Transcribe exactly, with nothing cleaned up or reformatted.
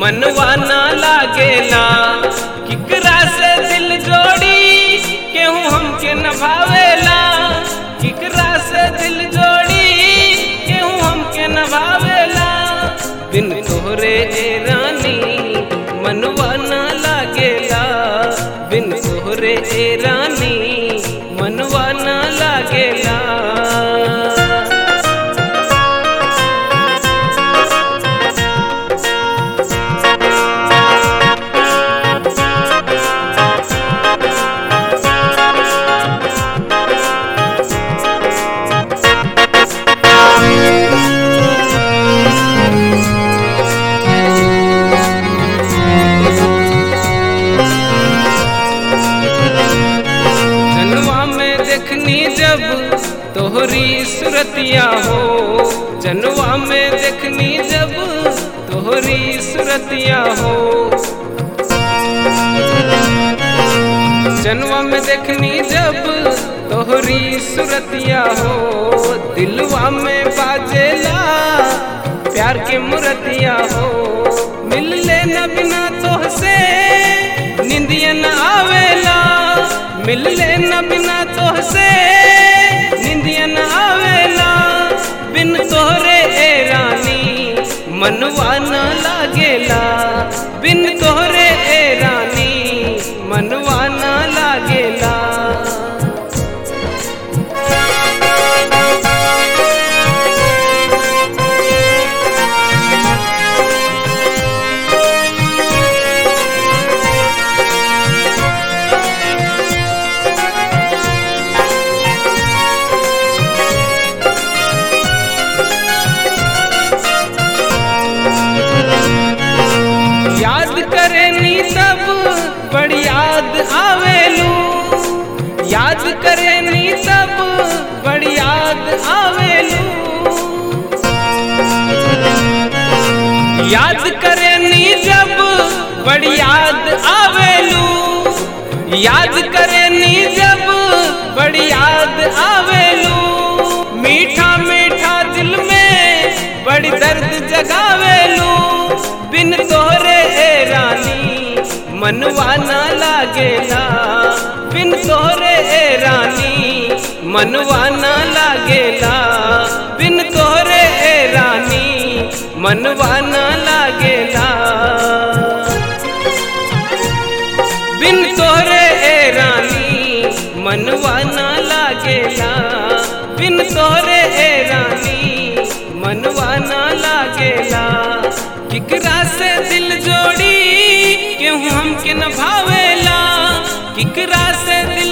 मनवा ना लागेला। किकरा से दिल जोड़ी केहू हमके न भावेला। किकरा से दिल जोड़ी केहू हमके न भावेला। बिन तोहरे ए रानी मनवा ना लागेला। बिन तोहरे ए रानी मनवा ना लागेला। जब तोहरी सुरतिया हो जनवा में देखनी जब तोहरी सुरतिया हो। जनवा में देखनी जब तोहरी सुरतिया हो। दिलवा में बाजेला प्यार के मुरतिया हो। मिल लेना बिना तोहसे निंदिया न आवेला। मिल लेना बिना तोहसे निंदिया न आवेला। बिन तोहरे ए रानी मनवा न लागेला। बिन तोहरे ए रानी मनवा न लागेला। याद करेनी तब बड़ी याद आवेलू। याद करेनी तब बड़ी याद आवेलू। याद करेनी जब बड़ी याद आवेलू। याद करेनी जब बड़ी याद आवेलू। मीठा मीठा दिल में बड़ी दर्द जगावेलू। बिन तोहरे ए रानी मनवा ना लागेला। बिन तोहरे ए रानी मनवा ना लागेला। बिन तोहरे ए रानी मनवा ना लागेला। बिन तोहरे ए रानी मनवा ना लागेला। बिन तोहरे ए रानी मनवा ना लागेला। किकरा से दिल जोड़ी केहू हमके न भावेला। किकरा से दिल